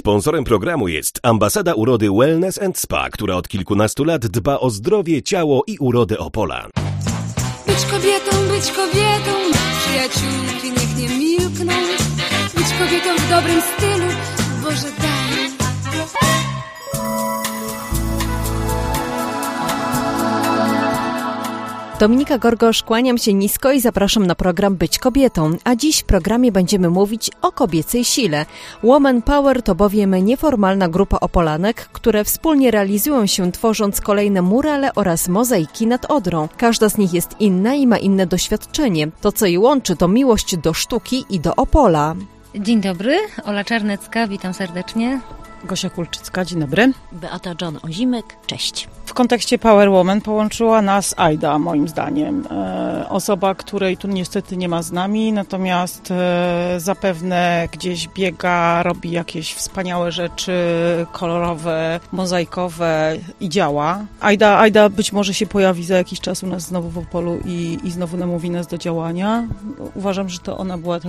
Sponsorem programu jest Ambasada Urody Wellness & Spa, która od kilkunastu lat dba o zdrowie, ciało i urodę Opola. Być kobietą, przyjaciółki niech nie milkną. Być kobietą w dobrym stylu, Boże daj. Dominika Gorgosz, kłaniam się nisko i zapraszam na program Być Kobietą, a dziś w programie będziemy mówić o kobiecej sile. Woman Power to bowiem nieformalna grupa Opolanek, które wspólnie realizują się, tworząc kolejne murale oraz mozaiki nad Odrą. Każda z nich jest inna i ma inne doświadczenie. To, co je łączy, to miłość do sztuki i do Opola. Dzień dobry, Ola Czarnecka, witam serdecznie. Gosia Kulczycka, dzień dobry. Beata John-Ozimek, cześć. W kontekście Power Woman połączyła nas Aida, moim zdaniem. Osoba, której tu niestety nie ma z nami, natomiast zapewne gdzieś biega, robi jakieś wspaniałe rzeczy, kolorowe, mozaikowe i działa. Aida być może się pojawi za jakiś czas u nas znowu w Opolu i znowu namówi nas do działania. Uważam, że to ona była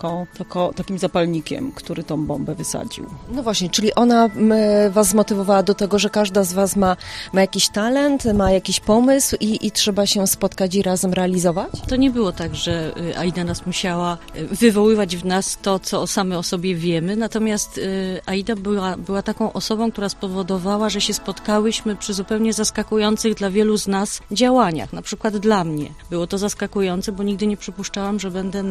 takim zapalnikiem, który tą bombę wysadził. No właśnie, czyli ona was zmotywowała do tego, że każda z was ma jakiś talent, ma jakiś pomysł i trzeba się spotkać i razem realizować? To nie było tak, że Aida nas musiała wywoływać w nas to, co same o sobie wiemy, natomiast Aida była taką osobą, która spowodowała, że się spotkałyśmy przy zupełnie zaskakujących dla wielu z nas działaniach. Na przykład dla mnie. Było to zaskakujące, bo nigdy nie przypuszczałam,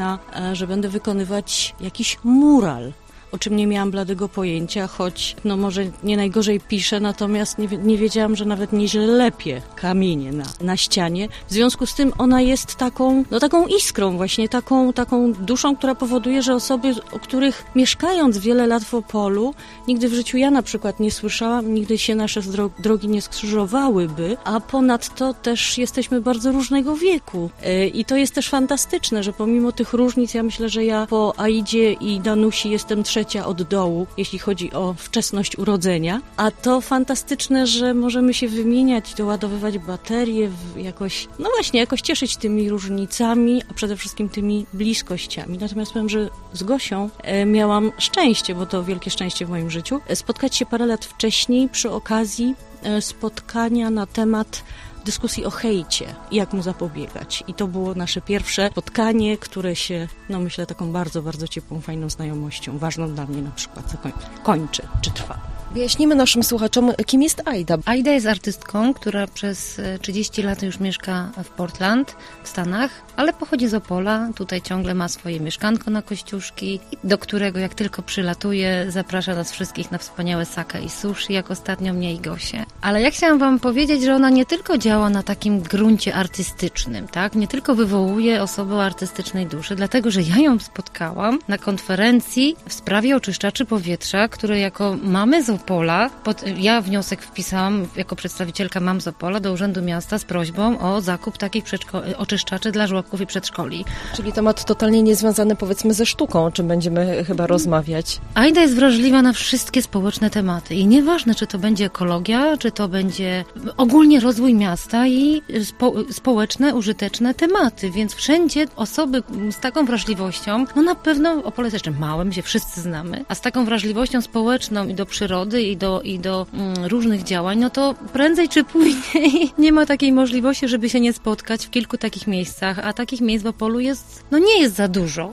że będę wykonywać jakiś mural, o czym nie miałam bladego pojęcia, choć może nie najgorzej piszę, natomiast nie wiedziałam, że nawet nieźle lepię kamienie na ścianie. W związku z tym ona jest taką iskrą właśnie, taką duszą, która powoduje, że osoby, o których mieszkając wiele lat w Opolu, nigdy w życiu ja na przykład nie słyszałam, nigdy się nasze drogi nie skrzyżowałyby, a ponadto też jesteśmy bardzo różnego wieku. I to jest też fantastyczne, że pomimo tych różnic, ja myślę, że ja po Aidzie i Danusi jestem trzecia od dołu, jeśli chodzi o wczesność urodzenia, a to fantastyczne, że możemy się wymieniać, doładowywać baterie, jakoś cieszyć tymi różnicami, a przede wszystkim tymi bliskościami. Natomiast powiem, że z Gosią miałam szczęście, bo to wielkie szczęście w moim życiu, spotkać się parę lat wcześniej przy okazji spotkania na temat dyskusji o hejcie i jak mu zapobiegać. I to było nasze pierwsze spotkanie, które się, myślę, taką bardzo, bardzo ciepłą, fajną znajomością, ważną dla mnie na przykład, kończy, czy trwa. Wyjaśnimy naszym słuchaczom, kim jest Aida. Aida jest artystką, która przez 30 lat już mieszka w Portland, w Stanach, ale pochodzi z Opola. Tutaj ciągle ma swoje mieszkanko na Kościuszki, do którego jak tylko przylatuje, zaprasza nas wszystkich na wspaniałe sake i sushi, jak ostatnio mnie i Gosię. Ale ja chciałam wam powiedzieć, że ona nie tylko działa na takim gruncie artystycznym, tak? Nie tylko wywołuje osobę o artystycznej duszy, dlatego, że ja ją spotkałam na konferencji w sprawie oczyszczaczy powietrza, które jako mamy z Opola, ja wniosek wpisałam jako przedstawicielka mam z Opola do Urzędu Miasta z prośbą o zakup takich oczyszczaczy dla żłobków i przedszkoli. Czyli temat totalnie niezwiązany, powiedzmy, ze sztuką, o czym będziemy chyba rozmawiać. Aida jest wrażliwa na wszystkie społeczne tematy i nieważne, czy to będzie ekologia, czy to będzie ogólnie rozwój miasta i społeczne, użyteczne tematy, więc wszędzie osoby z taką wrażliwością, na pewno Opole jest jeszcze małe, my się wszyscy znamy, a z taką wrażliwością społeczną i do przyrody, i do różnych działań, to prędzej czy później nie ma takiej możliwości, żeby się nie spotkać w kilku takich miejscach, a takich miejsc w Opolu jest, nie jest za dużo.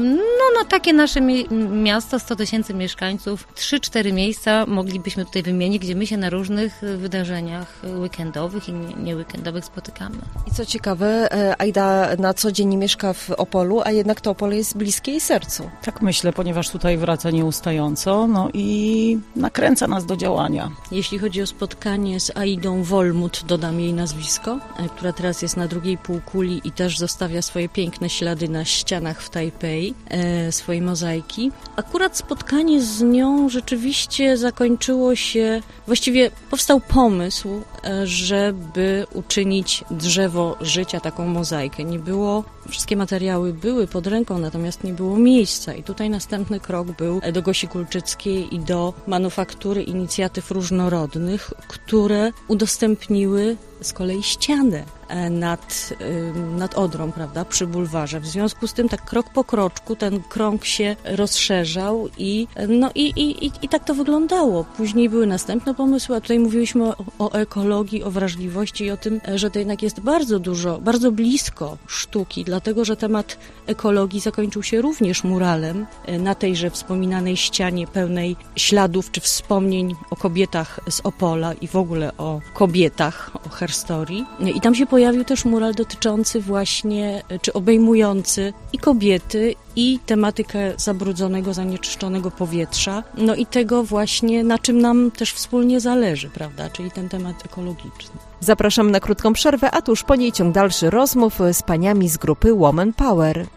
Na takie nasze miasto, 100 000 mieszkańców, 3-4 miejsca moglibyśmy tutaj wymienić, gdzie my się na różnych wydarzeniach weekendowych i nieweekendowych spotykamy. I co ciekawe, Aida na co dzień mieszka w Opolu, a jednak to Opole jest bliskie jej sercu. Tak myślę, ponieważ tutaj wraca nieustająco, i nakręca nas do działania. Jeśli chodzi o spotkanie z Aidą Wolmut, dodam jej nazwisko, która teraz jest na drugiej półkuli i też zostawia swoje piękne ślady na ścianach w Tajpej, swoje mozaiki. Akurat spotkanie z nią rzeczywiście zakończyło się, właściwie powstał pomysł, żeby uczynić drzewo życia, taką mozaikę. Nie było, wszystkie materiały były pod ręką, natomiast nie było miejsca i tutaj następny krok był do Gosi Kulczyckiej i do manufaktury inicjatyw różnorodnych, które udostępniły z kolei ścianę nad Odrą, prawda, przy bulwarze. W związku z tym tak krok po kroczku ten krąg się rozszerzał i tak to wyglądało. Później były następne pomysły, a tutaj mówiliśmy o ekologii, o wrażliwości i o tym, że to jednak jest bardzo dużo, bardzo blisko sztuki, dlatego że temat ekologii zakończył się również muralem na tejże wspominanej ścianie pełnej śladów czy wspomnień o kobietach z Opola i w ogóle o kobietach, o herstorii. I tam się pojawił też mural dotyczący właśnie, czy obejmujący i kobiety, i tematykę zabrudzonego, zanieczyszczonego powietrza, no i tego właśnie, na czym nam też wspólnie zależy, prawda, czyli ten temat ekologiczny. Zapraszam na krótką przerwę, a tuż po niej ciąg dalszy rozmów z paniami z grupy Woman Power.